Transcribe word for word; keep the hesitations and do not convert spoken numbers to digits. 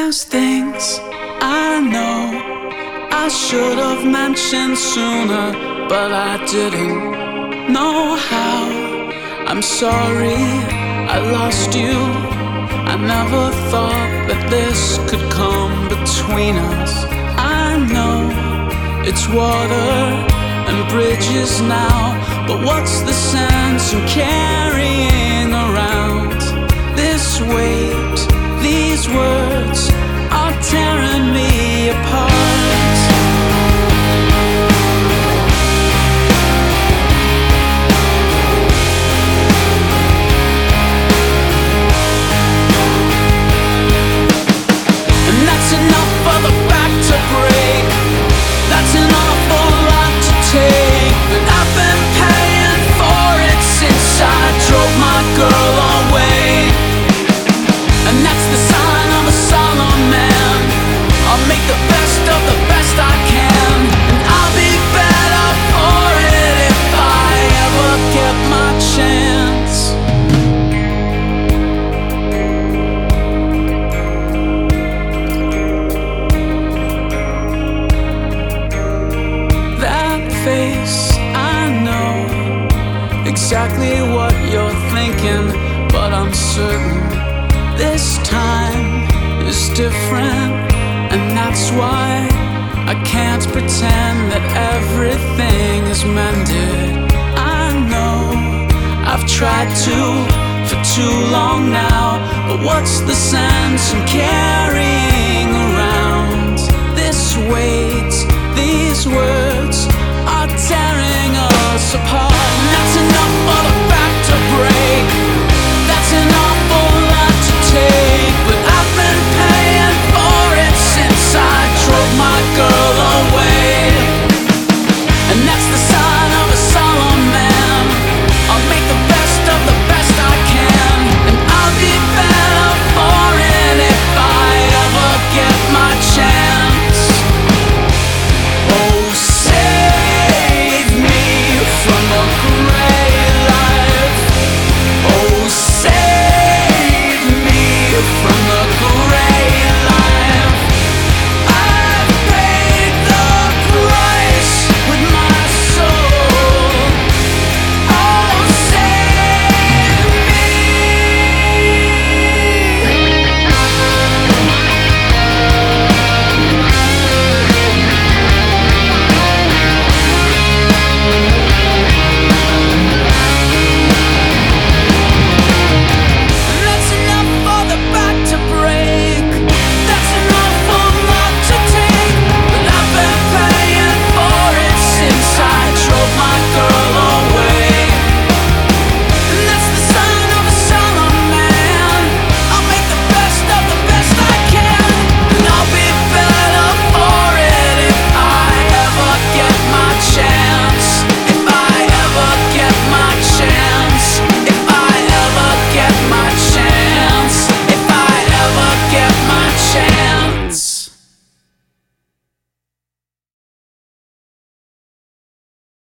There's things I know I should have mentioned sooner, but I didn't know how. I'm sorry I lost you. I never thought that this could come between us. I know it's water and bridges now, but what's the sense in carrying around this weight? These words are tearing me apart. And that's enough for the back to break. That's an awful lot to take, but I've been paying for it since I drove my girl away. And that's the sign of a solemn man. I'll make the best of the best I can, and I'll be better for it if I ever get my chance. That face, I know exactly what you're thinking, but I'm certain this time is different, and that's why I can't pretend that everything is mended. I know I've tried to for too long now, but what's the sense in caring?